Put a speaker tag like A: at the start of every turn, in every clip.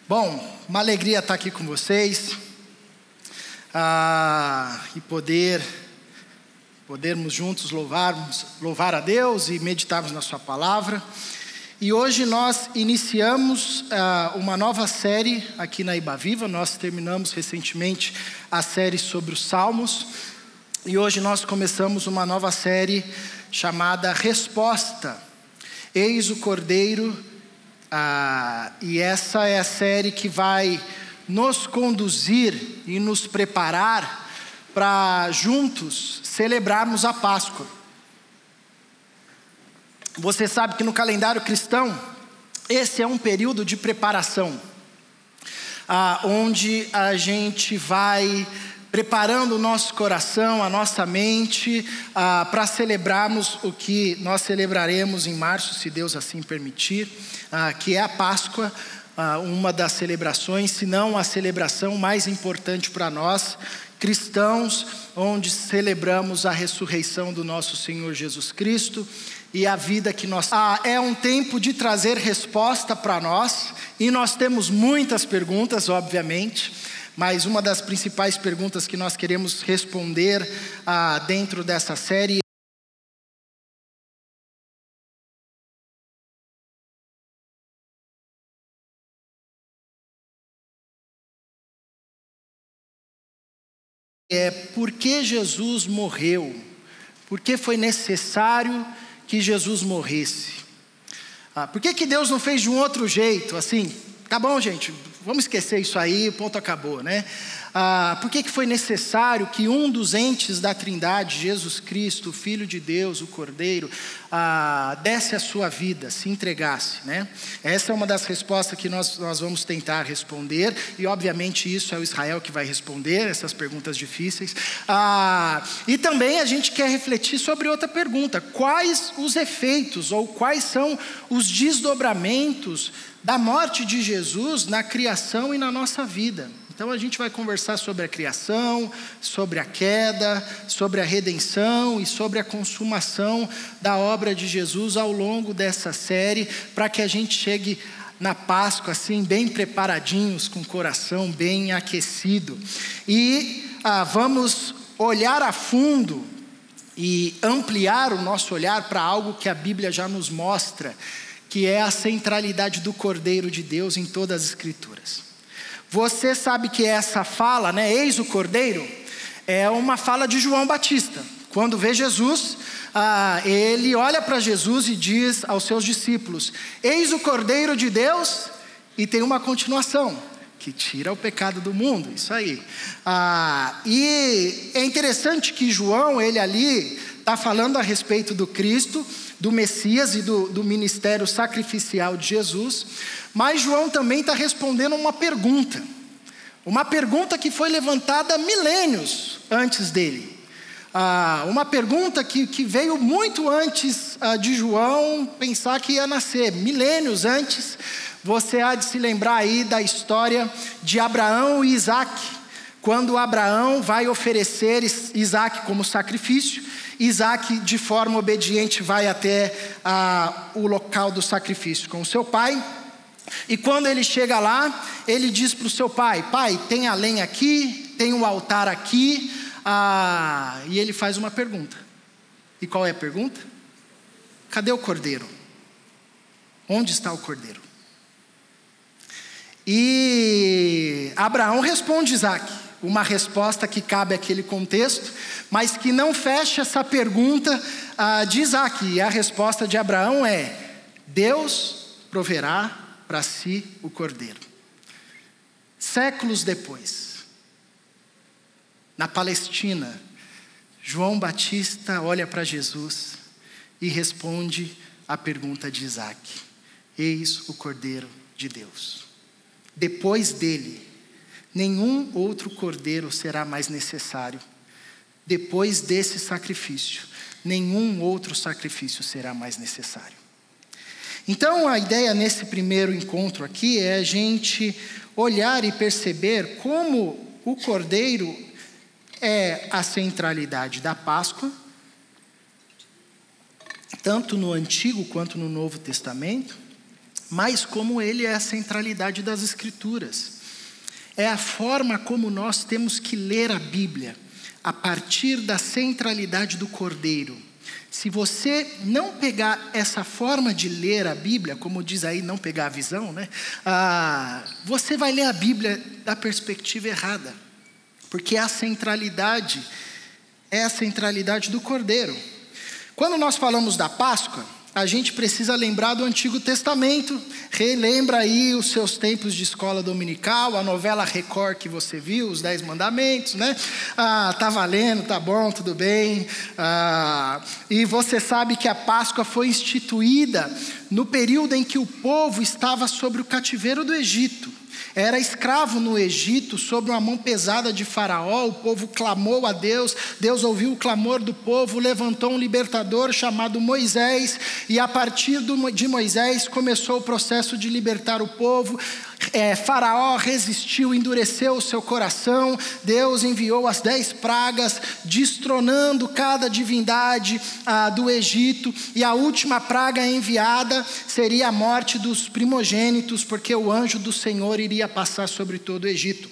A: Bom, uma alegria estar aqui com vocês e podermos juntos louvar a Deus e meditarmos na sua palavra. E hoje nós iniciamos uma nova série aqui na Ibaviva. Nós terminamos recentemente a série sobre os Salmos e hoje nós começamos uma nova série chamada Resposta. Eis o Cordeiro. E essa é a série que vai nos conduzir e nos preparar para juntos celebrarmos a Páscoa. Você sabe que no calendário cristão, esse é um período de preparação, onde a gente vai preparando o nosso coração, a nossa mente, para celebrarmos o que nós celebraremos em março, se Deus assim permitir, que é a Páscoa, uma das celebrações, se não a celebração mais importante para nós, cristãos, onde celebramos a ressurreição do nosso Senhor Jesus Cristo e a vida que nós... É um tempo de trazer resposta para nós, e nós temos muitas perguntas, obviamente, mas uma das principais perguntas que nós queremos responder dentro dessa série é: por que Jesus morreu? Por que foi necessário que Jesus morresse? Por que Deus não fez de um outro jeito? Assim, tá bom, gente, vamos esquecer isso aí, o ponto acabou, né? Por que foi necessário que um dos entes da Trindade, Jesus Cristo, o Filho de Deus, o Cordeiro, desse a sua vida, se entregasse, né? Essa é uma das respostas que nós vamos tentar responder, e obviamente isso é o Israel que vai responder essas perguntas difíceis. E também a gente quer refletir sobre outra pergunta: quais os efeitos ou quais são os desdobramentos da morte de Jesus na criação e na nossa vida? Então a gente vai conversar sobre a criação, sobre a queda, sobre a redenção e sobre a consumação da obra de Jesus ao longo dessa série, para que a gente chegue na Páscoa assim bem preparadinhos, com o coração bem aquecido. E vamos olhar a fundo e ampliar o nosso olhar para algo que a Bíblia já nos mostra, que é a centralidade do Cordeiro de Deus em todas as Escrituras. Você sabe que essa fala, né, eis o Cordeiro, é uma fala de João Batista. Quando vê Jesus, ele olha para Jesus e diz aos seus discípulos: eis o Cordeiro de Deus, e tem uma continuação, que tira o pecado do mundo, isso aí. E é interessante que João, ele ali está falando a respeito do Cristo, do Messias e do ministério sacrificial de Jesus, mas João também está respondendo uma pergunta que foi levantada milênios antes dele, uma pergunta que veio muito antes de João pensar que ia nascer, milênios antes. Você há de se lembrar aí da história de Abraão e Isaac, quando Abraão vai oferecer Isaac como sacrifício. Isaac, de forma obediente, vai até o local do sacrifício com o seu pai. E quando ele chega lá, ele diz para o seu pai: pai, tem a lenha aqui, tem o altar aqui. E ele faz uma pergunta. E qual é a pergunta? Cadê o cordeiro? Onde está o cordeiro? E Abraão responde Isaac. Uma resposta que cabe àquele contexto, mas que não fecha essa pergunta de Isaac. E a resposta de Abraão é: Deus proverá para si o cordeiro. Séculos depois, na Palestina, João Batista olha para Jesus e responde a pergunta de Isaac: eis o Cordeiro de Deus. Depois dele, nenhum outro cordeiro será mais necessário. Depois desse sacrifício, nenhum outro sacrifício será mais necessário. Então a ideia nesse primeiro encontro aqui é a gente olhar e perceber como o cordeiro é a centralidade da Páscoa, tanto no Antigo quanto no Novo Testamento, mas como ele é a centralidade das Escrituras. É a forma como nós temos que ler a Bíblia, a partir da centralidade do Cordeiro. Se você não pegar essa forma de ler a Bíblia, como diz aí, não pegar a visão, né? Você vai ler a Bíblia da perspectiva errada, porque a centralidade é a centralidade do Cordeiro. Quando nós falamos da Páscoa, a gente precisa lembrar do Antigo Testamento. Relembra aí os seus tempos de escola dominical, a novela Record que você viu, os 10 mandamentos, né? Tá valendo, tá bom, tudo bem. E você sabe que a Páscoa foi instituída no período em que o povo estava sobre o cativeiro do Egito. Era escravo no Egito, sob uma mão pesada de Faraó. O povo clamou a Deus, Deus ouviu o clamor do povo, levantou um libertador chamado Moisés, e a partir de Moisés começou o processo de libertar o povo. Faraó resistiu, endureceu o seu coração. Deus enviou as 10 pragas, destronando cada divindade do Egito, e a última praga enviada seria a morte dos primogênitos, porque o anjo do Senhor iria passar sobre todo o Egito.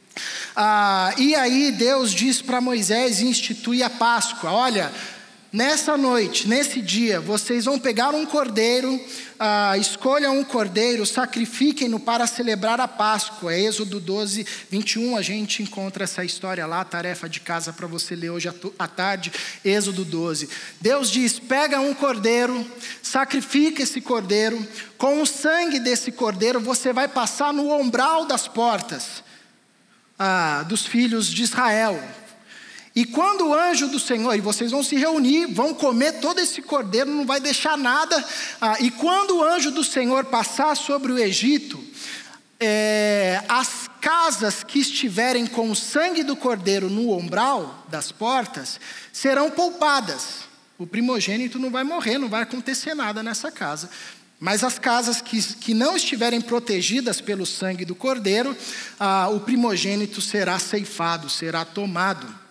A: E aí Deus diz para Moisés: institui a Páscoa. Olha, nessa noite, nesse dia, vocês vão pegar um cordeiro, escolham um cordeiro, sacrifiquem-no para celebrar a Páscoa. Êxodo 12, 21, a gente encontra essa história lá, tarefa de casa para você ler hoje à tarde, Êxodo 12. Deus diz: pega um cordeiro, sacrifica esse cordeiro, com o sangue desse cordeiro você vai passar no umbral das portas dos filhos de Israel. E quando o anjo do Senhor, e vocês vão se reunir, vão comer todo esse cordeiro, não vai deixar nada. E quando o anjo do Senhor passar sobre o Egito, as casas que estiverem com o sangue do cordeiro no umbral das portas serão poupadas. O primogênito não vai morrer, não vai acontecer nada nessa casa. Mas as casas que não estiverem protegidas pelo sangue do cordeiro, o primogênito será ceifado, será tomado.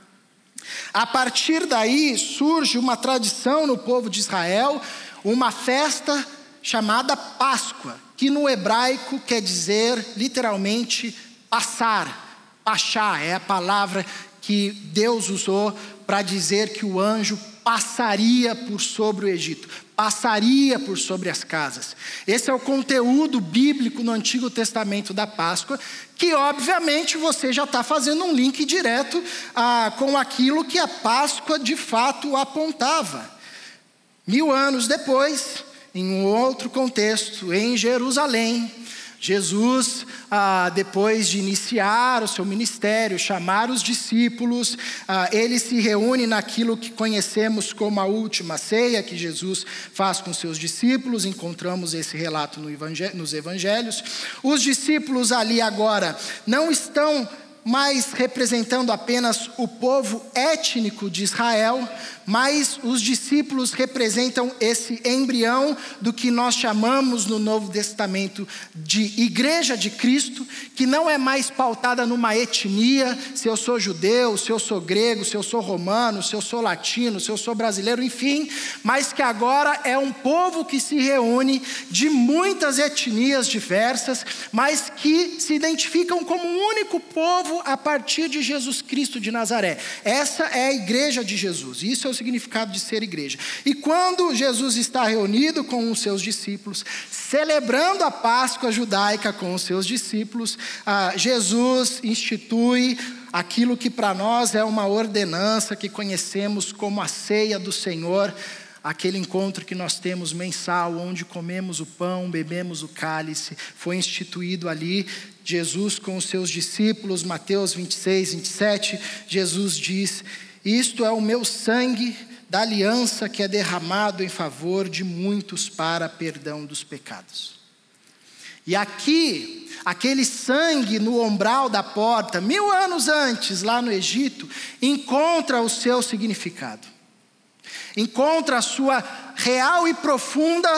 A: A partir daí surge uma tradição no povo de Israel, uma festa chamada Páscoa, que no hebraico quer dizer literalmente passar. Pachá é a palavra que Deus usou para dizer que o anjo passaria por sobre o Egito, passaria por sobre as casas. Esse é o conteúdo bíblico no Antigo Testamento da Páscoa, que obviamente você já está fazendo um link direto com aquilo que a Páscoa de fato apontava. 1000 anos depois, em um outro contexto, em Jerusalém, Jesus, depois de iniciar o seu ministério, chamar os discípulos, ele se reúne naquilo que conhecemos como a última ceia que Jesus faz com seus discípulos. Encontramos esse relato nos evangelhos. Os discípulos ali agora não estão mais representando apenas o povo étnico de Israel, mas os discípulos representam esse embrião do que nós chamamos no Novo Testamento de Igreja de Cristo, que não é mais pautada numa etnia, se eu sou judeu, se eu sou grego, se eu sou romano, se eu sou latino, se eu sou brasileiro, enfim, mas que agora é um povo que se reúne de muitas etnias diversas, mas que se identificam como um único povo a partir de Jesus Cristo de Nazaré. Essa é a Igreja de Jesus, isso é o significado de ser igreja. E quando Jesus está reunido com os seus discípulos, celebrando a Páscoa judaica com os seus discípulos, Jesus institui aquilo que para nós é uma ordenança que conhecemos como a ceia do Senhor, aquele encontro que nós temos mensal, onde comemos o pão, bebemos o cálice. Foi instituído ali. Jesus com os seus discípulos, Mateus 26, 27, Jesus diz: isto é o meu sangue da aliança que é derramado em favor de muitos para perdão dos pecados. E aqui, aquele sangue no umbral da porta, 1000 anos antes, lá no Egito, encontra o seu significado. Encontra a sua real e profunda,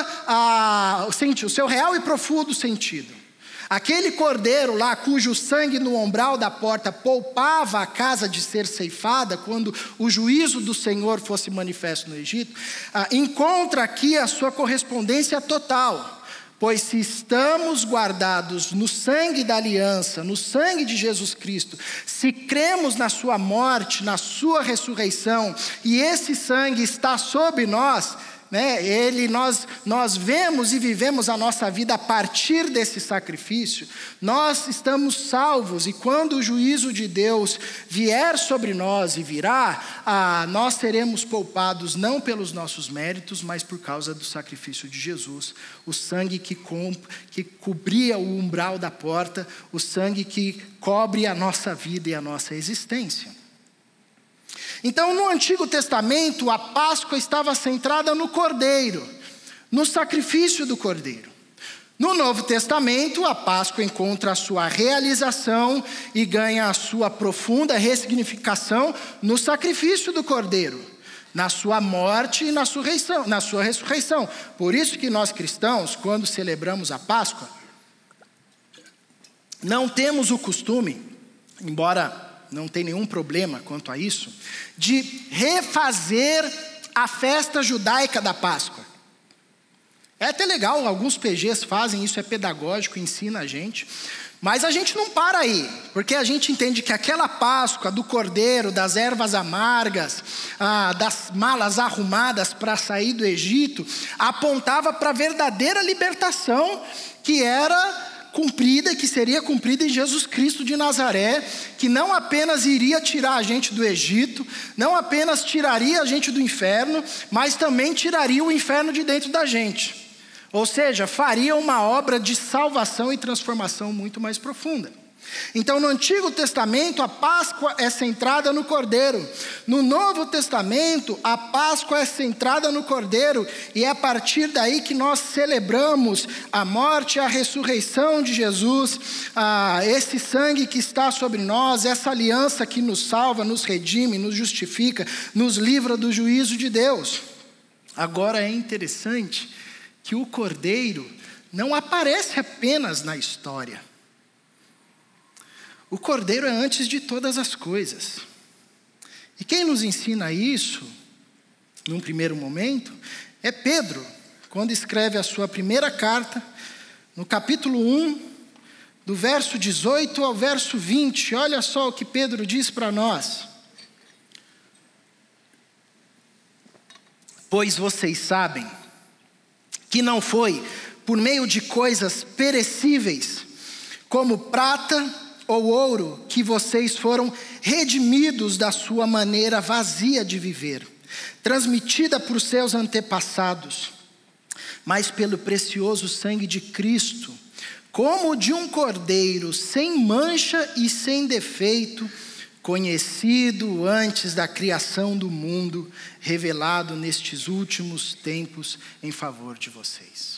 A: o seu real e profundo sentido. Aquele cordeiro lá, cujo sangue no umbral da porta poupava a casa de ser ceifada, quando o juízo do Senhor fosse manifesto no Egito, encontra aqui a sua correspondência total. Pois se estamos guardados no sangue da aliança, no sangue de Jesus Cristo, se cremos na sua morte, na sua ressurreição, e esse sangue está sobre nós, né? Nós vemos e vivemos a nossa vida a partir desse sacrifício, nós estamos salvos, e quando o juízo de Deus vier sobre nós e virá, nós seremos poupados não pelos nossos méritos, mas por causa do sacrifício de Jesus, o sangue que cobria o umbral da porta, o sangue que cobre a nossa vida e a nossa existência. Então, no Antigo Testamento, a Páscoa estava centrada no Cordeiro, no sacrifício do Cordeiro. No Novo Testamento, a Páscoa encontra a sua realização e ganha a sua profunda ressignificação no sacrifício do Cordeiro, na sua morte e na sua ressurreição. Por isso que nós cristãos, quando celebramos a Páscoa, não temos o costume, embora não tem nenhum problema quanto a isso, de refazer a festa judaica da Páscoa. É até legal, alguns PGs fazem isso, é pedagógico, ensina a gente, mas a gente não para aí, porque a gente entende que aquela Páscoa do cordeiro, das ervas amargas, das malas arrumadas para sair do Egito, apontava para a verdadeira libertação que era cumprida, que seria cumprida em Jesus Cristo de Nazaré, que não apenas iria tirar a gente do Egito, não apenas tiraria a gente do inferno, mas também tiraria o inferno de dentro da gente. Ou seja, faria uma obra de salvação e transformação muito mais profunda. Então, no Antigo Testamento, a Páscoa é centrada no Cordeiro. No Novo Testamento, a Páscoa é centrada no Cordeiro. E é a partir daí que nós celebramos a morte e a ressurreição de Jesus, esse sangue que está sobre nós, essa aliança que nos salva, nos redime, nos justifica, nos livra do juízo de Deus. Agora é interessante que o Cordeiro não aparece apenas na história. O Cordeiro é antes de todas as coisas. E quem nos ensina isso, num primeiro momento, é Pedro, quando escreve a sua primeira carta, no capítulo 1, do verso 18 ao verso 20. Olha só o que Pedro diz para nós. Pois vocês sabem que não foi por meio de coisas perecíveis, como prata ou ouro, que vocês foram redimidos da sua maneira vazia de viver, transmitida por seus antepassados, mas pelo precioso sangue de Cristo, como de um cordeiro sem mancha e sem defeito, conhecido antes da criação do mundo, revelado nestes últimos tempos em favor de vocês.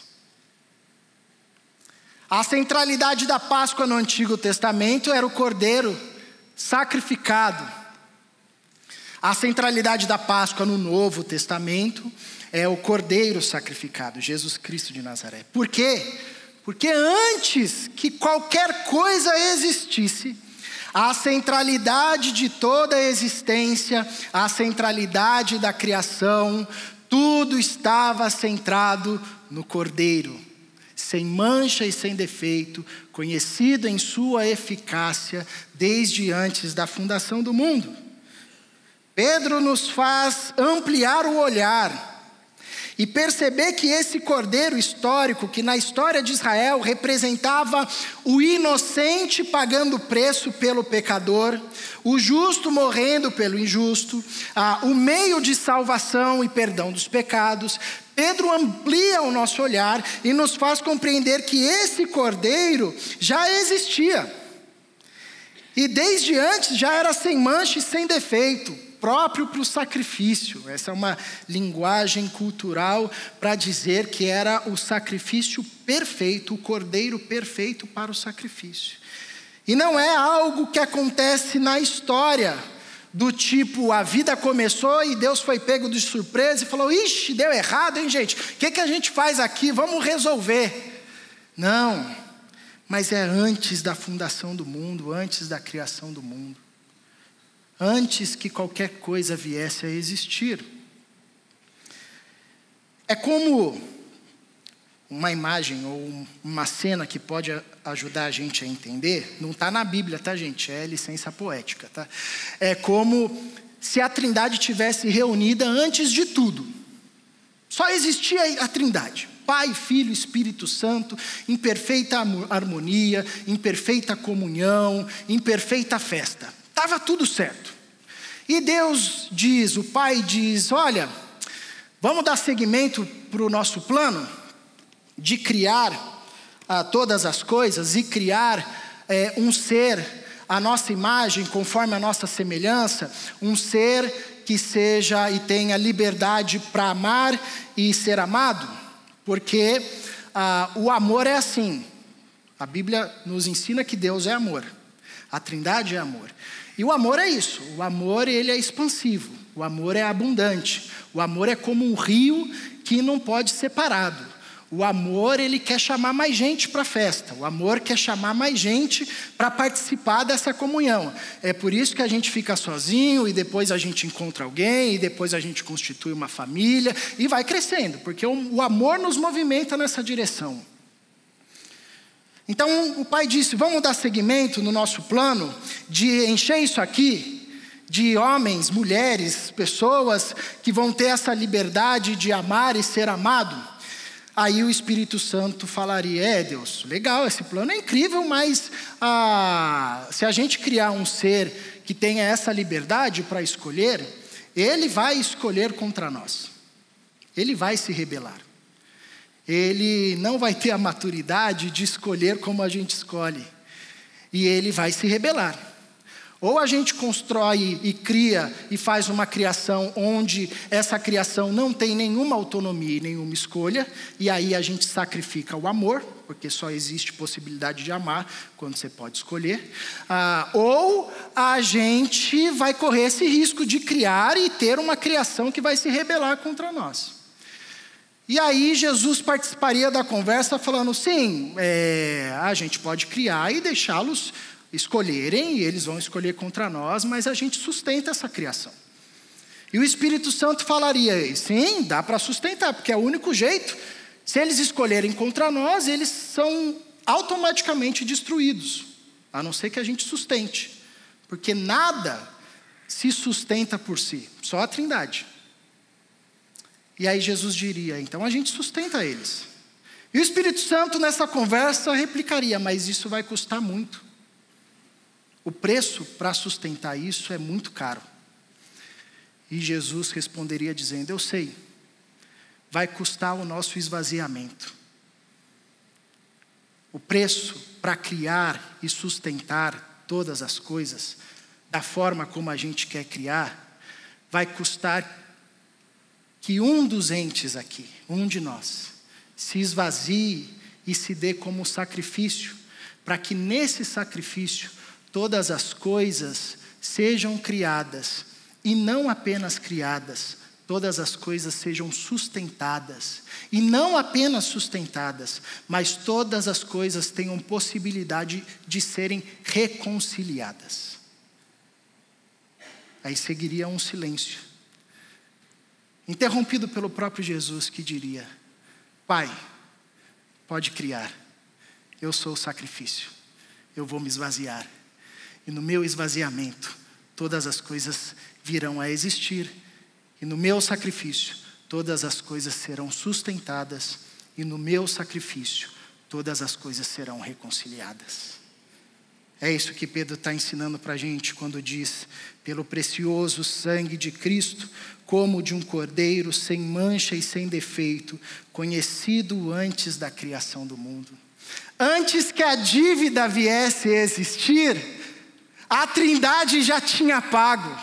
A: A centralidade da Páscoa no Antigo Testamento era o cordeiro sacrificado. A centralidade da Páscoa no Novo Testamento é o cordeiro sacrificado, Jesus Cristo de Nazaré. Por quê? Porque antes que qualquer coisa existisse, a centralidade de toda a existência, a centralidade da criação, tudo estava centrado no Cordeiro, sem mancha e sem defeito, conhecido em sua eficácia desde antes da fundação do mundo. Pedro nos faz ampliar o olhar e perceber que esse cordeiro histórico, que na história de Israel representava o inocente pagando preço pelo pecador, o justo morrendo pelo injusto, o meio de salvação e perdão dos pecados, Pedro amplia o nosso olhar e nos faz compreender que esse cordeiro já existia. E desde antes já era sem mancha e sem defeito, próprio para o sacrifício. Essa é uma linguagem cultural para dizer que era o sacrifício perfeito, o cordeiro perfeito para o sacrifício. E não é algo que acontece na história, do tipo, a vida começou e Deus foi pego de surpresa e falou, ixi, deu errado, hein, gente? O que a gente faz aqui? Vamos resolver. Não, mas é antes da fundação do mundo, antes da criação do mundo. Antes que qualquer coisa viesse a existir. É como uma imagem ou uma cena que pode ajudar a gente a entender. Não está na Bíblia, tá, gente? É licença poética, tá? É como se a Trindade tivesse reunida antes de tudo. Só existia a Trindade. Pai, Filho, Espírito Santo, em perfeita harmonia, em perfeita comunhão, em perfeita festa. Estava tudo certo. E Deus diz, o Pai diz, olha, vamos dar seguimento para o nosso plano de criar todas as coisas e criar um ser, a nossa imagem, conforme a nossa semelhança, um ser que seja e tenha liberdade para amar e ser amado. Porque o amor é assim, a Bíblia nos ensina que Deus é amor, a Trindade é amor. E o amor é isso, o amor ele é expansivo, o amor é abundante, o amor é como um rio que não pode ser parado. O amor ele quer chamar mais gente para a festa, o amor quer chamar mais gente para participar dessa comunhão. É por isso que a gente fica sozinho e depois a gente encontra alguém e depois a gente constitui uma família e vai crescendo, porque o amor nos movimenta nessa direção. Então o Pai disse, vamos dar seguimento no nosso plano de encher isso aqui de homens, mulheres, pessoas que vão ter essa liberdade de amar e ser amado. Aí o Espírito Santo falaria, Deus, legal, esse plano é incrível, mas se a gente criar um ser que tenha essa liberdade para escolher, ele vai escolher contra nós. Ele vai se rebelar. Ele não vai ter a maturidade de escolher como a gente escolhe. E ele vai se rebelar. Ou a gente constrói e cria e faz uma criação onde essa criação não tem nenhuma autonomia e nenhuma escolha, e aí a gente sacrifica o amor, porque só existe possibilidade de amar quando você pode escolher. Ou a gente vai correr esse risco de criar e ter uma criação que vai se rebelar contra nós. E aí Jesus participaria da conversa falando, sim, a gente pode criar e deixá-los escolherem, e eles vão escolher contra nós, mas a gente sustenta essa criação. E o Espírito Santo falaria, sim, dá para sustentar, porque é o único jeito. Se eles escolherem contra nós, eles são automaticamente destruídos, a não ser que a gente sustente, porque nada se sustenta por si, só a Trindade. E aí Jesus diria, então a gente sustenta eles. E o Espírito Santo nessa conversa replicaria, mas isso vai custar muito. O preço para sustentar isso é muito caro. E Jesus responderia dizendo, eu sei, vai custar o nosso esvaziamento. O preço para criar e sustentar todas as coisas, da forma como a gente quer criar, vai custar que um dos entes aqui, um de nós, se esvazie e se dê como sacrifício, para que nesse sacrifício todas as coisas sejam criadas, e não apenas criadas, todas as coisas sejam sustentadas, e não apenas sustentadas, mas todas as coisas tenham possibilidade de serem reconciliadas. Aí seguiria um silêncio, interrompido pelo próprio Jesus, que diria, Pai, pode criar, eu sou o sacrifício, eu vou me esvaziar. E no meu esvaziamento, todas as coisas virão a existir. E no meu sacrifício, todas as coisas serão sustentadas. E no meu sacrifício, todas as coisas serão reconciliadas. É isso que Pedro está ensinando para a gente quando diz, pelo precioso sangue de Cristo, como de um cordeiro sem mancha e sem defeito, conhecido antes da criação do mundo. Antes que a dívida viesse a existir, a Trindade já tinha pago.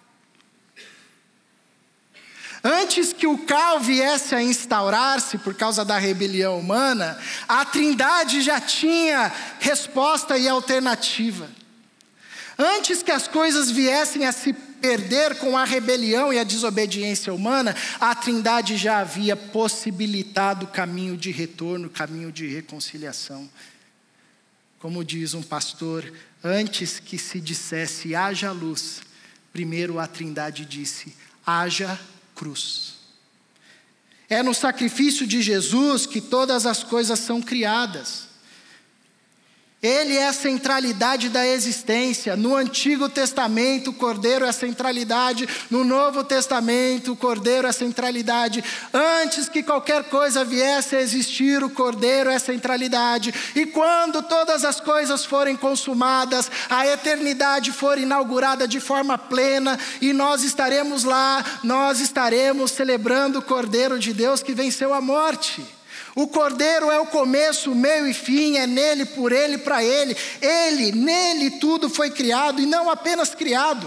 A: Antes que o caos viesse a instaurar-se por causa da rebelião humana, a Trindade já tinha resposta e alternativa. Antes que as coisas viessem a se perder com a rebelião e a desobediência humana, a Trindade já havia possibilitado o caminho de retorno, caminho de reconciliação. Como diz um pastor, antes que se dissesse haja luz, primeiro a Trindade disse haja cruz. É no sacrifício de Jesus que todas as coisas são criadas. Ele é a centralidade da existência. No Antigo Testamento, o Cordeiro é a centralidade. No Novo Testamento, o Cordeiro é a centralidade. Antes que qualquer coisa viesse a existir, o Cordeiro é a centralidade. E quando todas as coisas forem consumadas, a eternidade for inaugurada de forma plena, e nós estaremos lá, nós estaremos celebrando o Cordeiro de Deus que venceu a morte. O Cordeiro é o começo, o meio e fim, é nele, por ele, para ele. Ele, nele tudo foi criado e não apenas criado.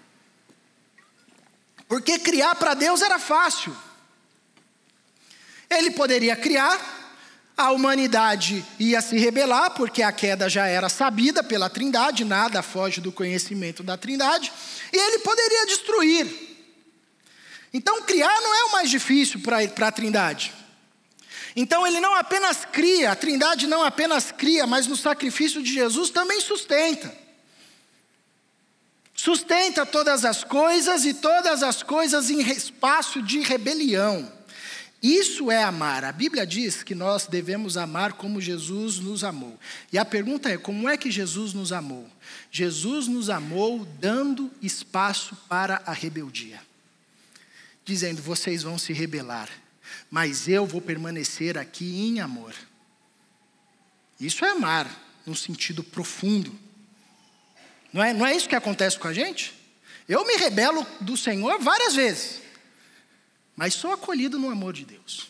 A: Porque criar para Deus era fácil. Ele poderia criar, a humanidade ia se rebelar, porque a queda já era sabida pela Trindade, nada foge do conhecimento da Trindade, e ele poderia destruir. Então criar não é o mais difícil para a Trindade. Então ele não apenas cria, a Trindade não apenas cria, mas no sacrifício de Jesus também sustenta. Sustenta todas as coisas e todas as coisas em espaço de rebelião. Isso é amar. A Bíblia diz que nós devemos amar como Jesus nos amou. E a pergunta é, como é que Jesus nos amou? Jesus nos amou dando espaço para a rebeldia. Dizendo, vocês vão se rebelar, mas eu vou permanecer aqui em amor. Isso é amar, num sentido profundo. Não é isso que acontece com a gente? Eu me rebelo do Senhor várias vezes, mas sou acolhido no amor de Deus.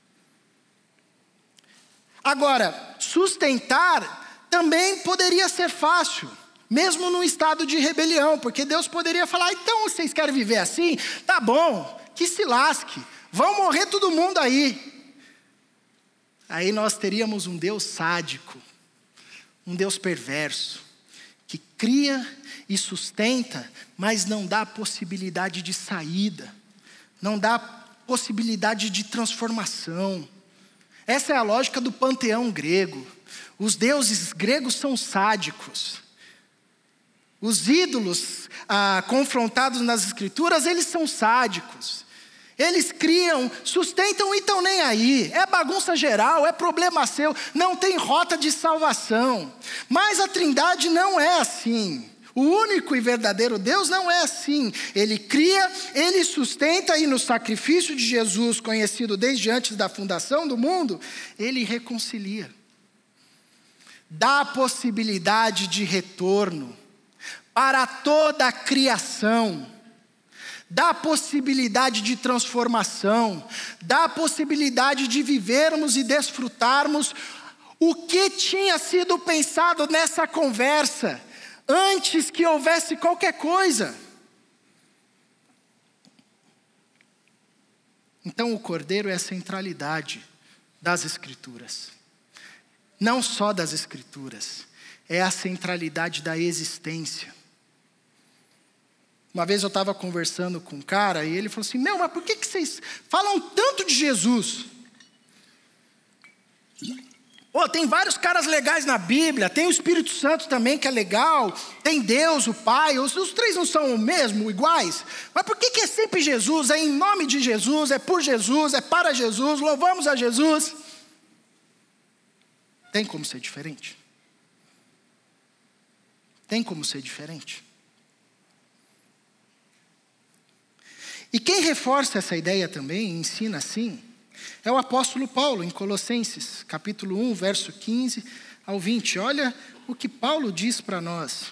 A: Agora, sustentar também poderia ser fácil, mesmo num estado de rebelião, porque Deus poderia falar, então vocês querem viver assim? Tá bom, que se lasque. Vão morrer todo mundo aí. Aí nós teríamos um Deus sádico, um Deus perverso, que cria e sustenta, mas não dá possibilidade de saída, não dá possibilidade de transformação. Essa é a lógica do panteão grego. Os deuses gregos são sádicos. Os ídolos confrontados nas escrituras, eles são sádicos. Eles criam, sustentam e estão nem aí. É bagunça geral, é problema seu, não tem rota de salvação. Mas a Trindade não é assim. O único e verdadeiro Deus não é assim. Ele cria, ele sustenta e no sacrifício de Jesus, conhecido desde antes da fundação do mundo, ele reconcilia. Dá possibilidade de retorno para toda a criação. Dá possibilidade de transformação, dá possibilidade de vivermos e desfrutarmos o que tinha sido pensado nessa conversa, antes que houvesse qualquer coisa. Então o Cordeiro é a centralidade das Escrituras. Não só das Escrituras, é a centralidade da existência. Uma vez eu estava conversando com um cara e ele falou assim, mas por que vocês falam tanto de Jesus? Tem vários caras legais na Bíblia, tem o Espírito Santo também que é legal, tem Deus, o Pai, os três não são o mesmo, iguais? Mas por que é sempre Jesus? É em nome de Jesus, é por Jesus, é para Jesus, louvamos a Jesus. Tem como ser diferente? Tem como ser diferente? E quem reforça essa ideia também, ensina assim, é o apóstolo Paulo, em Colossenses, capítulo 1, verso 15 ao 20. Olha o que Paulo diz para nós.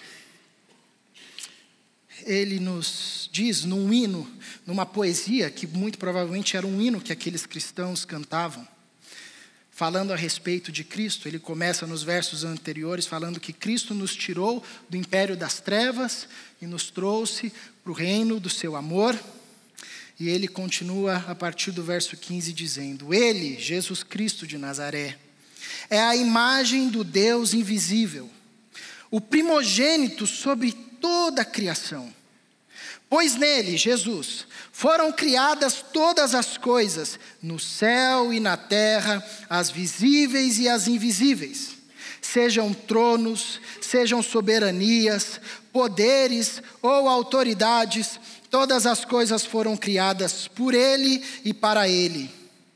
A: Ele nos diz num hino, numa poesia, que muito provavelmente era um hino que aqueles cristãos cantavam, falando a respeito de Cristo. Ele começa nos versos anteriores falando que Cristo nos tirou do império das trevas e nos trouxe para o reino do seu amor. E ele continua a partir do verso 15 dizendo, ele, Jesus Cristo de Nazaré, é a imagem do Deus invisível, o primogênito sobre toda a criação. Pois nele, Jesus, foram criadas todas as coisas, no céu e na terra, as visíveis e as invisíveis. Sejam tronos, sejam soberanias, poderes ou autoridades, todas as coisas foram criadas por ele e para ele.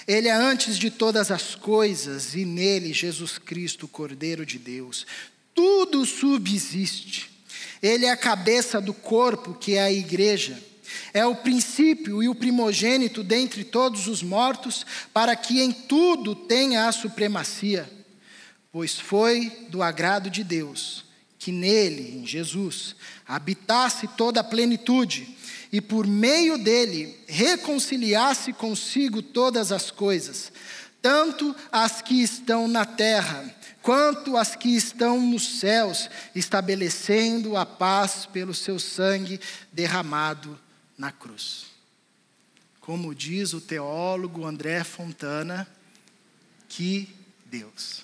A: Ele é antes de todas as coisas, e nele Jesus Cristo, o Cordeiro de Deus, tudo subsiste. Ele é a cabeça do corpo, que é a igreja. É o princípio e o primogênito dentre todos os mortos, para que em tudo tenha a supremacia. Pois foi do agrado de Deus que nele, em Jesus, habitasse toda a plenitude, e por meio dele reconciliasse consigo todas as coisas, tanto as que estão na terra, quanto as que estão nos céus, estabelecendo a paz pelo seu sangue derramado na cruz. Como diz o teólogo André Fontana, que Deus.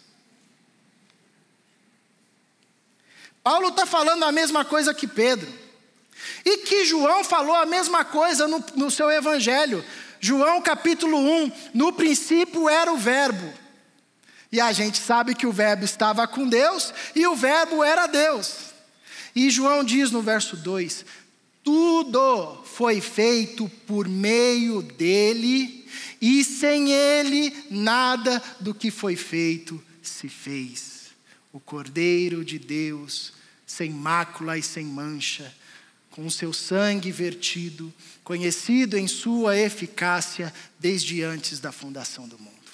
A: Paulo está falando a mesma coisa que Pedro. E que João falou a mesma coisa no seu evangelho. João capítulo 1, no princípio era o verbo. E a gente sabe que o verbo estava com Deus e o verbo era Deus. E João diz no verso 2, tudo foi feito por meio dele, e sem ele nada do que foi feito se fez. O Cordeiro de Deus, sem mácula e sem mancha, com o seu sangue vertido, conhecido em sua eficácia desde antes da fundação do mundo.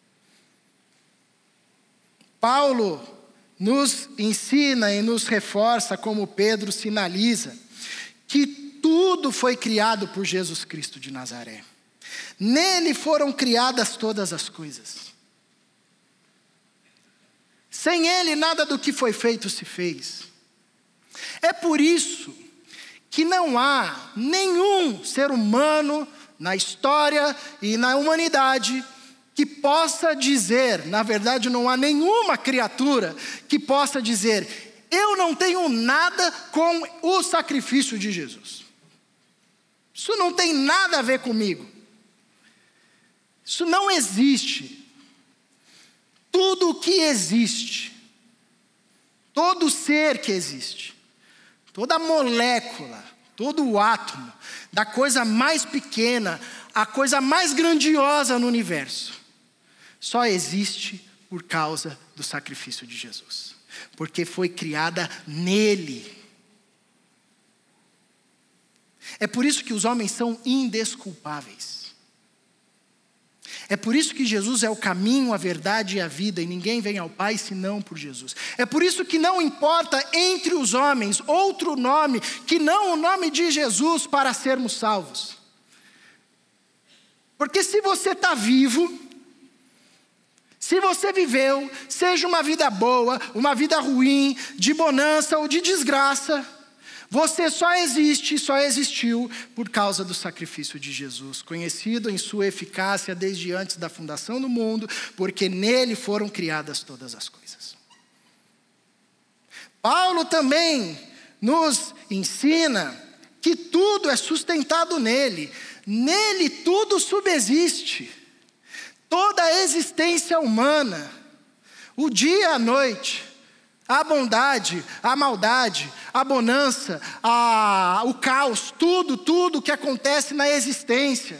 A: Paulo nos ensina e nos reforça, como Pedro sinaliza, que tudo foi criado por Jesus Cristo de Nazaré. Nele foram criadas todas as coisas. Sem ele nada do que foi feito se fez. É por isso que não há nenhum ser humano na história e na humanidade que possa dizer, na verdade não há nenhuma criatura que possa dizer, eu não tenho nada com o sacrifício de Jesus. Isso não tem nada a ver comigo. Isso não existe. Tudo o que existe, todo ser que existe, toda molécula, todo o átomo, da coisa mais pequena à coisa mais grandiosa no universo, só existe por causa do sacrifício de Jesus. Porque foi criada nele. É por isso que os homens são indesculpáveis. É por isso que Jesus é o caminho, a verdade e a vida, e ninguém vem ao Pai senão por Jesus. É por isso que não importa entre os homens outro nome que não o nome de Jesus para sermos salvos. Porque se você está vivo, se você viveu, seja uma vida boa, uma vida ruim, de bonança ou de desgraça, você só existe, só existiu por causa do sacrifício de Jesus, conhecido em sua eficácia desde antes da fundação do mundo, porque nele foram criadas todas as coisas. Paulo também nos ensina que tudo é sustentado nele. Nele tudo subsiste. Toda a existência humana, o dia e a noite, a bondade, a maldade, a bonança, o caos, tudo que acontece na existência,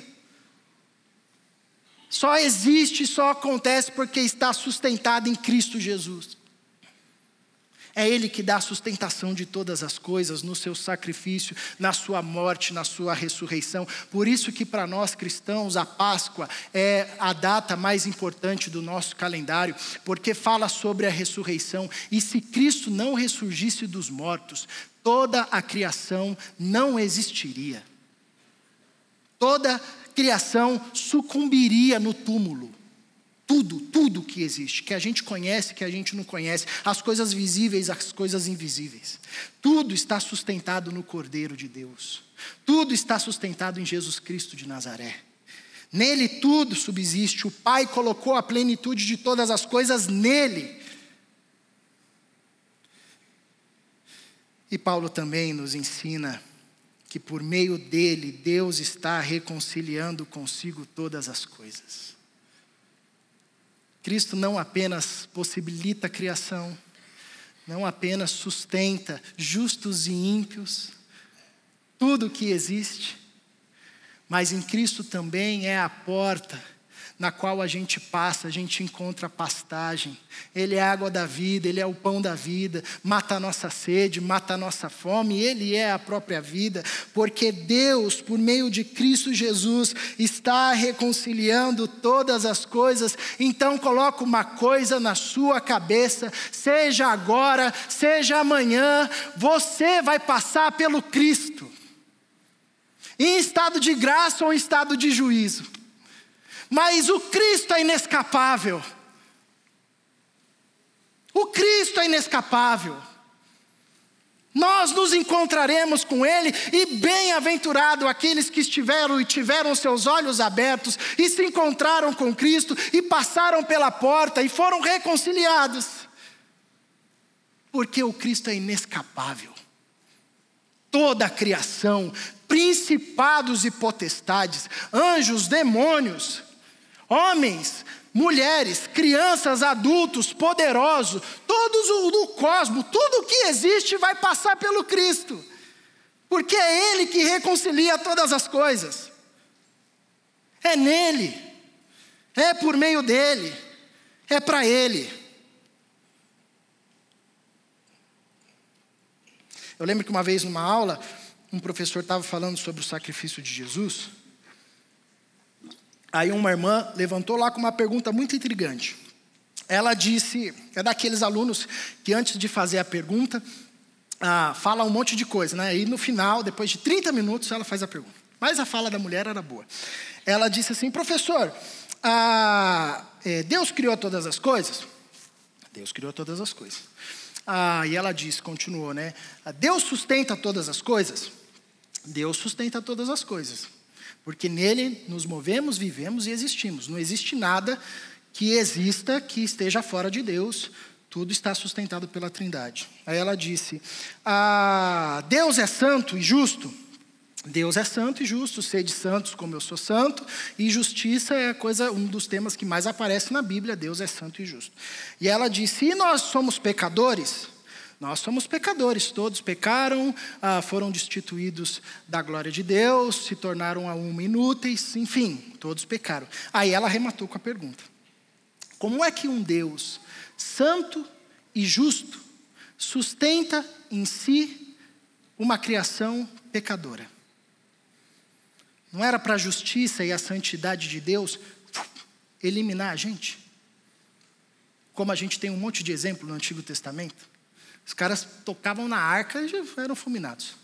A: só existe, só acontece porque está sustentado em Cristo Jesus. É Ele que dá a sustentação de todas as coisas, no seu sacrifício, na sua morte, na sua ressurreição. Por isso que para nós cristãos a Páscoa é a data mais importante do nosso calendário, porque fala sobre a ressurreição. E se Cristo não ressurgisse dos mortos, toda a criação não existiria. Toda a criação sucumbiria no túmulo. Tudo que existe, que a gente conhece, que a gente não conhece, as coisas visíveis, as coisas invisíveis, tudo está sustentado no Cordeiro de Deus, tudo está sustentado em Jesus Cristo de Nazaré. Nele tudo subsiste, o Pai colocou a plenitude de todas as coisas nele. E Paulo também nos ensina que por meio dele, Deus está reconciliando consigo todas as coisas. Cristo não apenas possibilita a criação, não apenas sustenta justos e ímpios, tudo que existe, mas em Cristo também é a porta na qual a gente passa, a gente encontra pastagem. Ele é a água da vida, Ele é o pão da vida, mata a nossa sede, mata a nossa fome, Ele é a própria vida, porque Deus, por meio de Cristo Jesus, está reconciliando todas as coisas. Então coloca uma coisa na sua cabeça, seja agora, seja amanhã, você vai passar pelo Cristo, em estado de graça ou em estado de juízo. Mas o Cristo é inescapável. O Cristo é inescapável. Nós nos encontraremos com Ele, e bem-aventurado aqueles que estiveram e tiveram seus olhos abertos e se encontraram com Cristo e passaram pela porta e foram reconciliados. Porque o Cristo é inescapável. Toda a criação, principados e potestades, anjos, demônios, homens, mulheres, crianças, adultos, poderosos, todos do cosmos, tudo que existe vai passar pelo Cristo, porque é Ele que reconcilia todas as coisas, é nele, é por meio dele, é para Ele. Eu lembro que uma vez numa aula, um professor estava falando sobre o sacrifício de Jesus. Aí uma irmã levantou lá com uma pergunta muito intrigante. Ela disse, é daqueles alunos que antes de fazer a pergunta, fala um monte de coisa, né? E no final, depois de 30 minutos, ela faz a pergunta. Mas a fala da mulher era boa. Ela disse assim: professor, Deus criou todas as coisas? Deus criou todas as coisas. E ela disse, continuou, né? Deus sustenta todas as coisas? Deus sustenta todas as coisas. Porque nele nos movemos, vivemos e existimos. Não existe nada que exista que esteja fora de Deus. Tudo está sustentado pela Trindade. Aí ela disse, Deus é santo e justo? Deus é santo e justo, sede santos como eu sou santo, e justiça é um dos temas que mais aparece na Bíblia. Deus é santo e justo. E ela disse, e nós somos pecadores? Nós somos pecadores, todos pecaram, foram destituídos da glória de Deus, se tornaram a uma inúteis, enfim, todos pecaram. Aí ela arrematou com a pergunta: como é que um Deus santo e justo sustenta em si uma criação pecadora? Não era para a justiça e a santidade de Deus eliminar a gente? Como a gente tem um monte de exemplo no Antigo Testamento. Os caras tocavam na arca e já eram fulminados.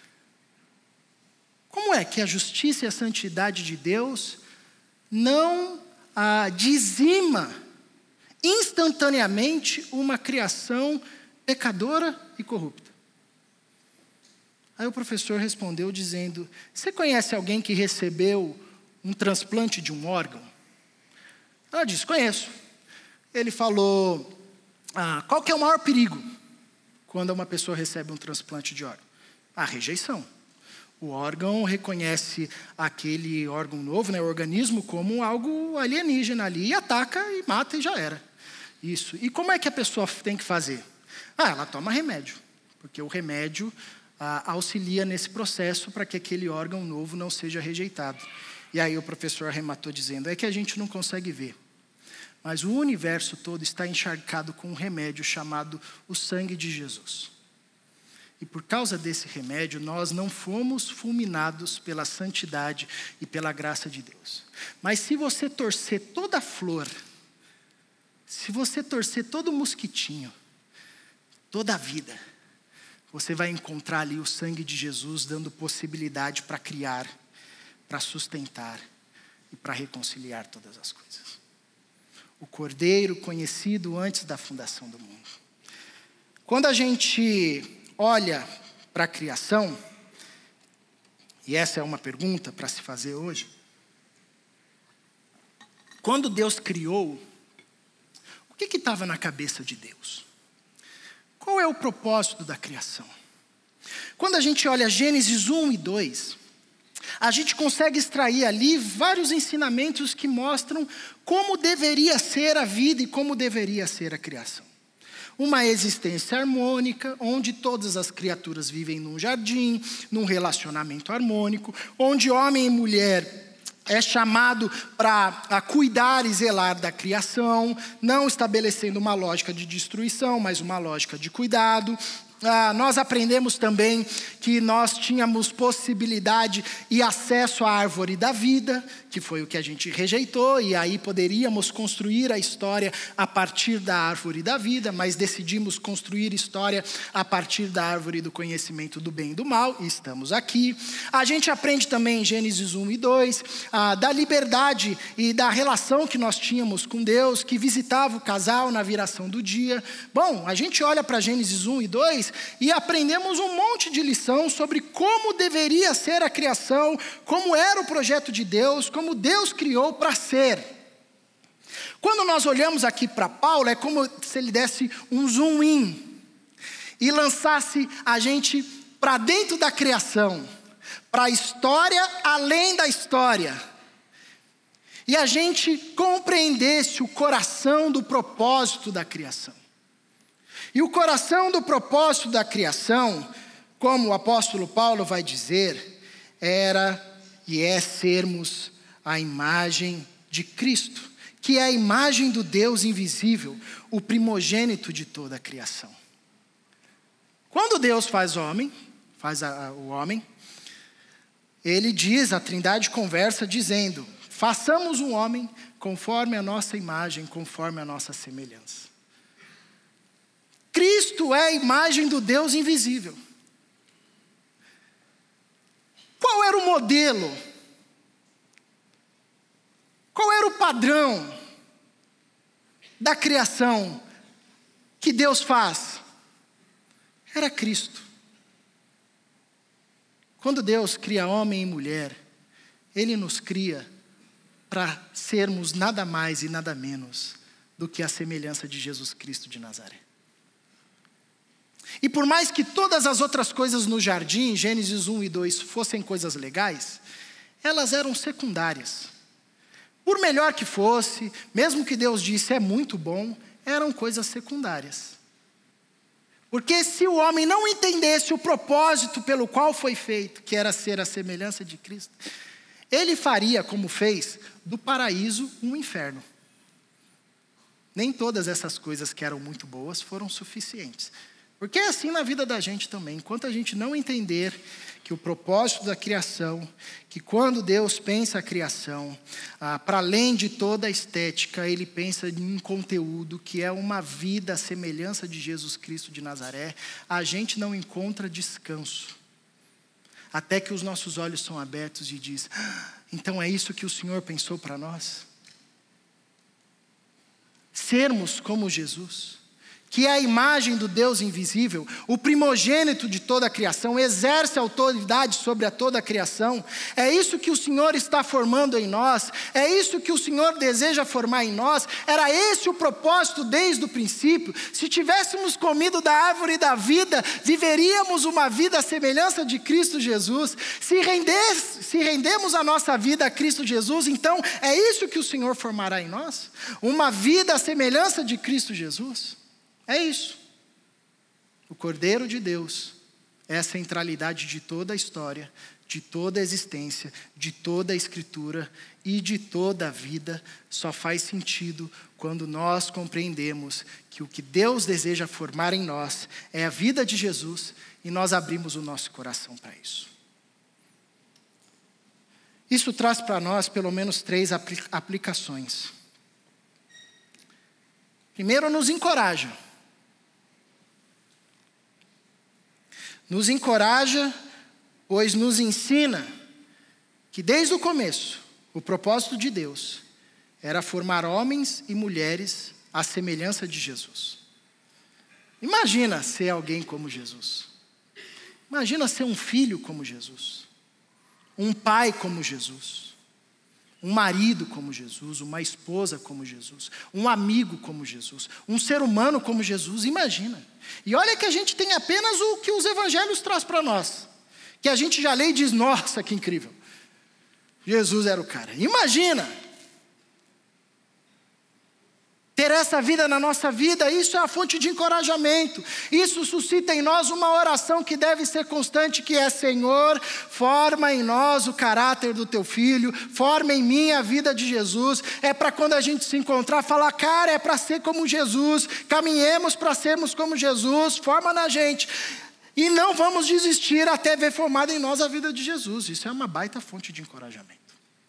A: Como é que a justiça e a santidade de Deus não dizima instantaneamente uma criação pecadora e corrupta? Aí o professor respondeu dizendo, você conhece alguém que recebeu um transplante de um órgão? Ela disse, conheço. Ele falou, qual que é o maior perigo quando uma pessoa recebe um transplante de órgão? A rejeição. O órgão reconhece aquele órgão novo, né, o organismo, como algo alienígena ali, e ataca e mata e já era. Isso. E como é que a pessoa tem que fazer? Ela toma remédio, porque o remédio auxilia nesse processo para que aquele órgão novo não seja rejeitado. E aí o professor arrematou dizendo, é que a gente não consegue ver, mas o universo todo está encharcado com um remédio chamado o sangue de Jesus. E por causa desse remédio, nós não fomos fulminados pela santidade e pela graça de Deus. Mas se você torcer toda a flor, se você torcer todo o mosquitinho, toda a vida, você vai encontrar ali o sangue de Jesus dando possibilidade para criar, para sustentar e para reconciliar todas as coisas. O Cordeiro conhecido antes da fundação do mundo. Quando a gente olha para a criação, e essa é uma pergunta para se fazer hoje, quando Deus criou, o que estava na cabeça de Deus? Qual é o propósito da criação? Quando a gente olha Gênesis 1 e 2, a gente consegue extrair ali vários ensinamentos que mostram como deveria ser a vida e como deveria ser a criação. Uma existência harmônica, onde todas as criaturas vivem num jardim, num relacionamento harmônico, onde homem e mulher é chamado para cuidar e zelar da criação, não estabelecendo uma lógica de destruição, mas uma lógica de cuidado. Nós aprendemos também que nós tínhamos possibilidade e acesso à árvore da vida, que foi o que a gente rejeitou, e aí poderíamos construir a história a partir da árvore da vida, mas decidimos construir história a partir da árvore do conhecimento do bem e do mal, e estamos aqui. A gente aprende também em Gênesis 1 e 2, da liberdade e da relação que nós tínhamos com Deus, que visitava o casal na viração do dia. Bom, a gente olha para Gênesis 1 e 2 e aprendemos um monte de lição sobre como deveria ser a criação, como era o projeto de Deus, como Deus criou para ser. Quando nós olhamos aqui para Paulo, é como se ele desse um zoom in e lançasse a gente para dentro da criação, para a história além da história, e a gente compreendesse o coração do propósito da criação. E o coração do propósito da criação, como o apóstolo Paulo vai dizer, era e é sermos a imagem de Cristo, que é a imagem do Deus invisível, o primogênito de toda a criação. Quando Deus faz o homem, ele diz, a Trindade conversa dizendo: façamos um homem conforme a nossa imagem, conforme a nossa semelhança. Cristo é a imagem do Deus invisível. Qual era o modelo? Qual era o padrão da criação que Deus faz? Era Cristo. Quando Deus cria homem e mulher, Ele nos cria para sermos nada mais e nada menos do que a semelhança de Jesus Cristo de Nazaré. E por mais que todas as outras coisas no jardim, Gênesis 1 e 2, fossem coisas legais, elas eram secundárias. Por melhor que fosse, mesmo que Deus disse é muito bom, eram coisas secundárias. Porque se o homem não entendesse o propósito pelo qual foi feito, que era ser a semelhança de Cristo, ele faria, como fez, do paraíso um inferno. Nem todas essas coisas que eram muito boas foram suficientes. Porque é assim na vida da gente também. Enquanto a gente não entender que o propósito da criação, que quando Deus pensa a criação, para além de toda a estética, Ele pensa em um conteúdo que é uma vida à semelhança de Jesus Cristo de Nazaré, a gente não encontra descanso. Até que os nossos olhos são abertos e diz: então é isso que o Senhor pensou para nós? Sermos como Jesus, que é a imagem do Deus invisível, o primogênito de toda a criação, exerce autoridade sobre toda a criação. É isso que o Senhor está formando em nós, é isso que o Senhor deseja formar em nós. Era esse o propósito desde o princípio. Se tivéssemos comido da árvore da vida, viveríamos uma vida à semelhança de Cristo Jesus. Se rendemos a nossa vida a Cristo Jesus, então é isso que o Senhor formará em nós, uma vida à semelhança de Cristo Jesus. É isso. O Cordeiro de Deus é a centralidade de toda a história, de toda a existência, de toda a Escritura e de toda a vida. Só faz sentido quando nós compreendemos que o que Deus deseja formar em nós é a vida de Jesus e nós abrimos o nosso coração para isso. Isso traz para nós pelo menos 3 aplicações. Primeiro, nos encoraja. Nos encoraja, pois nos ensina que desde o começo, o propósito de Deus era formar homens e mulheres à semelhança de Jesus. Imagina ser alguém como Jesus. Imagina ser um filho como Jesus. Um pai como Jesus. Um marido como Jesus, uma esposa como Jesus, um amigo como Jesus, um ser humano como Jesus, imagina. E olha que a gente tem apenas o que os evangelhos trazem para nós, que a gente já lê e diz: nossa, que incrível, Jesus era o cara. Imagina ter essa vida na nossa vida, isso é a fonte de encorajamento. Isso suscita em nós uma oração que deve ser constante, que é: Senhor, forma em nós o caráter do teu Filho, forma em mim a vida de Jesus. É para quando a gente se encontrar, falar: cara, é para ser como Jesus, caminhemos para sermos como Jesus, forma na gente. E não vamos desistir até ver formada em nós a vida de Jesus. Isso é uma baita fonte de encorajamento.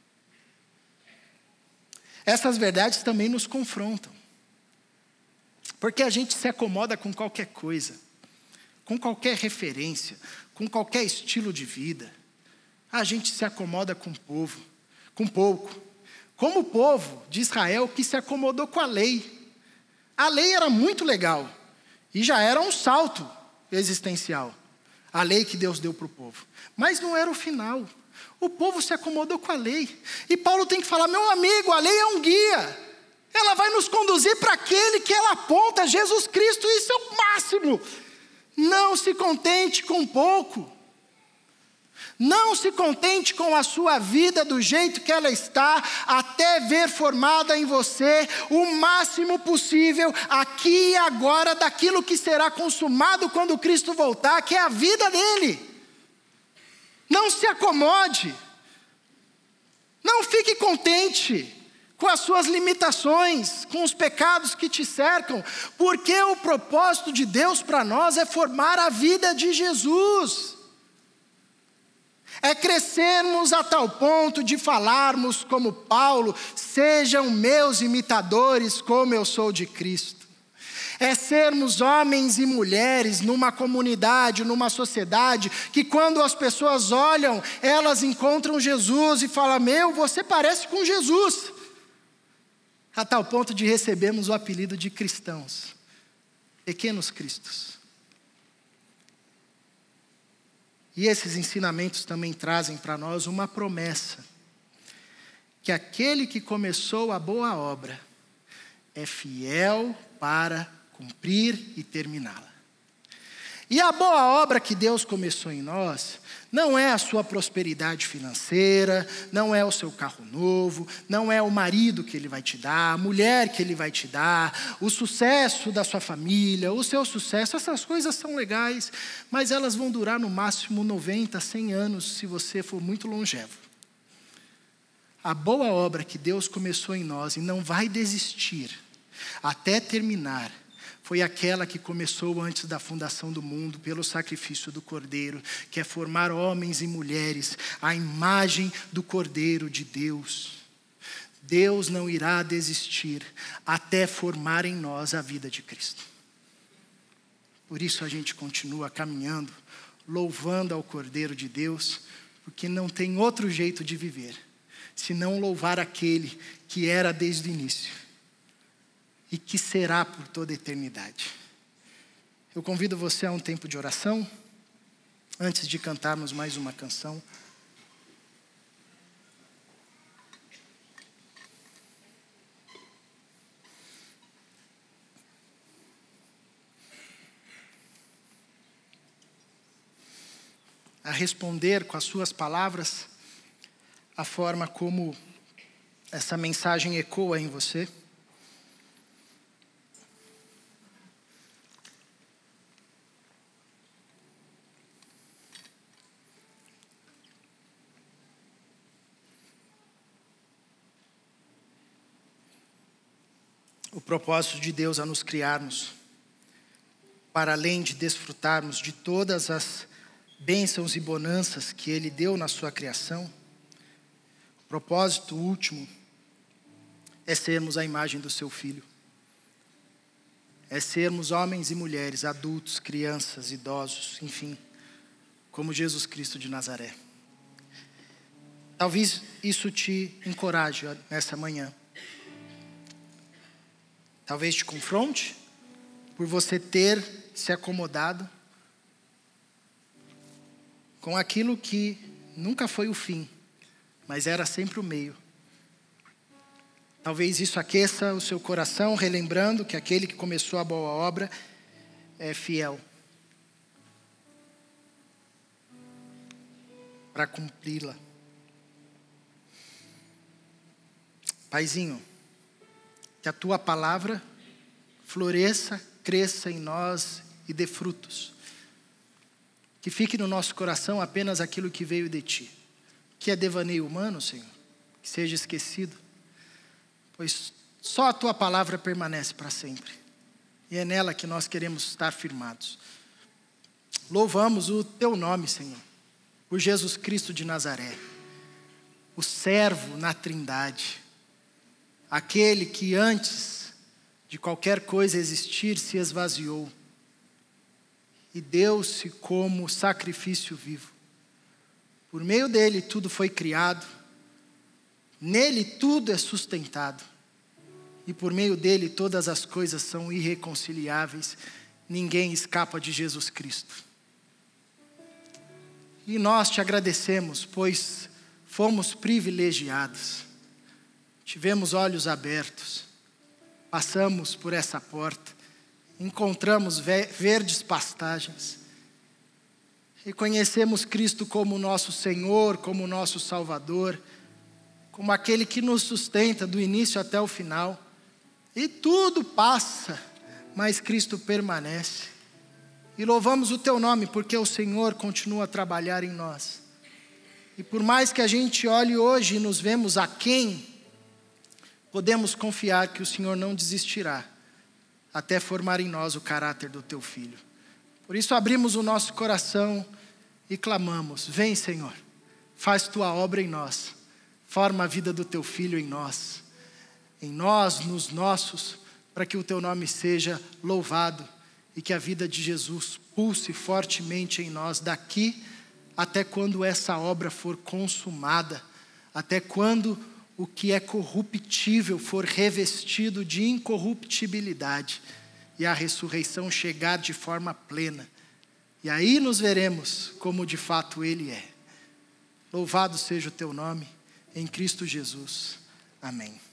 A: Essas verdades também nos confrontam. Porque a gente se acomoda com qualquer coisa, com qualquer referência, com qualquer estilo de vida. A gente se acomoda com o povo, com pouco. Como o povo de Israel que se acomodou com a lei. A lei era muito legal e já era um salto existencial. A lei que Deus deu para o povo. Mas não era o final. O povo se acomodou com a lei. E Paulo tem que falar: meu amigo, a lei é um guia. Ela vai nos conduzir para aquele que ela aponta, Jesus Cristo. Isso é o máximo. Não se contente com pouco. Não se contente com a sua vida do jeito que ela está, até ver formada em você o máximo possível, aqui e agora, daquilo que será consumado quando Cristo voltar, que é a vida dele. Não se acomode. Não fique contente com as suas limitações, com os pecados que te cercam, porque o propósito de Deus para nós é formar a vida de Jesus. É crescermos a tal ponto de falarmos como Paulo: sejam meus imitadores como eu sou de Cristo. É sermos homens e mulheres numa comunidade, numa sociedade, que quando as pessoas olham, elas encontram Jesus e falam: meu, você parece com Jesus. A tal ponto de recebermos o apelido de cristãos, pequenos cristos. E esses ensinamentos também trazem para nós uma promessa, que aquele que começou a boa obra é fiel para cumprir e terminá-la. E a boa obra que Deus começou em nós não é a sua prosperidade financeira, não é o seu carro novo, não é o marido que Ele vai te dar, a mulher que Ele vai te dar, o sucesso da sua família, o seu sucesso. Essas coisas são legais, mas elas vão durar no máximo 90, 100 anos, se você for muito longevo. A boa obra que Deus começou em nós e não vai desistir até terminar, foi aquela que começou antes da fundação do mundo, pelo sacrifício do Cordeiro, que é formar homens e mulheres à imagem do Cordeiro de Deus. Deus não irá desistir até formar em nós a vida de Cristo. Por isso a gente continua caminhando, louvando ao Cordeiro de Deus, porque não tem outro jeito de viver, senão louvar aquele que era desde o início e que será por toda a eternidade. Eu convido você a um tempo de oração, antes de cantarmos mais uma canção. A responder com as suas palavras a forma como essa mensagem ecoa em você. O propósito de Deus a nos criarmos, para além de desfrutarmos de todas as bênçãos e bonanças que Ele deu na sua criação, o propósito último é sermos a imagem do seu Filho. É sermos homens e mulheres, adultos, crianças, idosos, enfim, como Jesus Cristo de Nazaré. Talvez isso te encoraje nessa manhã. Talvez te confronte por você ter se acomodado com aquilo que nunca foi o fim, mas era sempre o meio. Talvez isso aqueça o seu coração, relembrando que aquele que começou a boa obra é fiel para cumpri-la. Paizinho, Que a tua palavra floresça, cresça em nós e dê frutos. Que fique no nosso coração apenas aquilo que veio de ti. Que é devaneio humano, Senhor, que seja esquecido. Pois só a tua palavra permanece para sempre. E é nela que nós queremos estar firmados. Louvamos o teu nome, Senhor, por Jesus Cristo de Nazaré, o servo na Trindade, aquele que antes de qualquer coisa existir se esvaziou e deu-se como sacrifício vivo. Por meio dele tudo foi criado, nele tudo é sustentado, e por meio dele todas as coisas são irreconciliáveis, ninguém escapa de Jesus Cristo. E nós te agradecemos, pois fomos privilegiados, tivemos olhos abertos, passamos por essa porta, encontramos verdes pastagens, reconhecemos Cristo como nosso Senhor, como nosso Salvador, como aquele que nos sustenta do início até o final. E tudo passa, mas Cristo permanece. E louvamos o teu nome, porque o Senhor continua a trabalhar em nós. E por mais que a gente olhe hoje e nos vemos aquém, podemos confiar que o Senhor não desistirá, até formar em nós o caráter do teu Filho. Por isso abrimos o nosso coração e clamamos: vem, Senhor, faz tua obra em nós, forma a vida do teu Filho em nós, nos nossos, para que o teu nome seja louvado e que a vida de Jesus pulse fortemente em nós daqui até quando essa obra for consumada, até quando o que é corruptível for revestido de incorruptibilidade e a ressurreição chegar de forma plena. E aí nos veremos como de fato Ele é. Louvado seja o teu nome, em Cristo Jesus. Amém.